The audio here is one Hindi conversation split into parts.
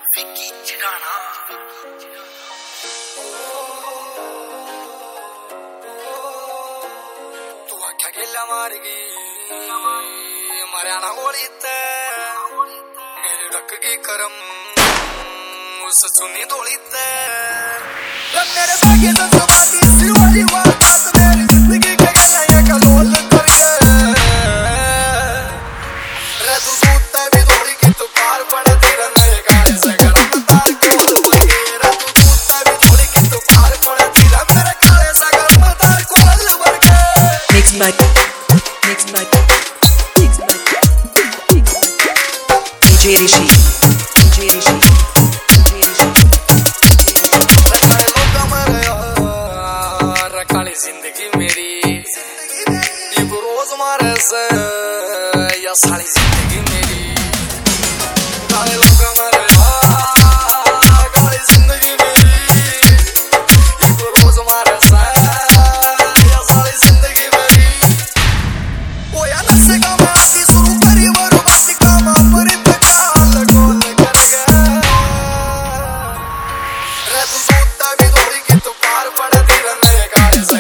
विकी चिड़ाना तू आख्या गेला मारगी मरियाना ओळीत मेरी ढक्की करम उस सुनी दोळीत मेरे भाग्य से सवाली सिवाली वारदात मेरी जिंदगी के गया ये कलोल करके रे तू सूता भी थोड़ी की तू पार पड़ती रे मेरे गाने से गरम तार कोल वर्गे रे तू सूता भी थोड़ी की तू पार पड़ती रे मेरे गाने से गरम तार कोल वर्गे Mixed by DJ Rishi. जिंदगी मेरी ये रोज मारे से या सारी जिंदगी मेरी काले लोग मारे काली जिंदगी मेरी ये रोज मारे से या सारी जिंदगी मेरी वो या नशे का मैं आती शुरू करी वरु बाती का मैं मरी तकाल गोल कर गया रे तू सोता भी थोड़ी की तू पार पड़ती रे मेरे गाने से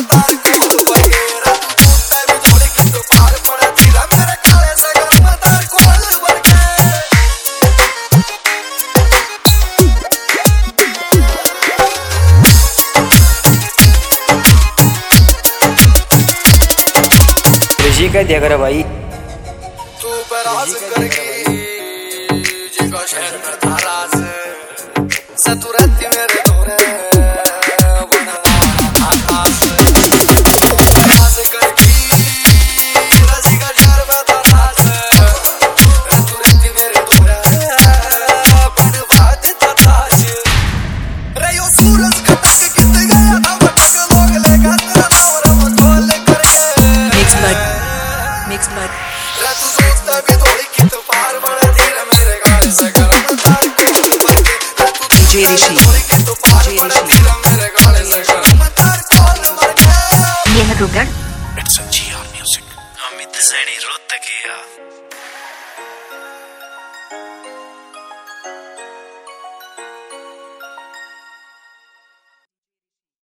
ऋषि का दिया करो भाई तू पराज करके जिको शहर में था राज सतुरती मेरे दोरे आकाश पराज करके रजी का शहर में था राज सतुरती मेरे दोरे बनवाद था ताज रे यो सूरज खटक कित गया था भटक लोग लेगा तेरा नाम रम खोल करके Mixed by तू सोचता भी थोड़ी की तू पार बढ़ती रे मेरे गाने से गरम तार कोल वर्गे DJ Rishi. थोड़ी की तू पार बढ़ती रे मेरे गाने से गरम तार कोल वर्गे ये है रुगड़ It's a GR music Amit Saini Rohatkiya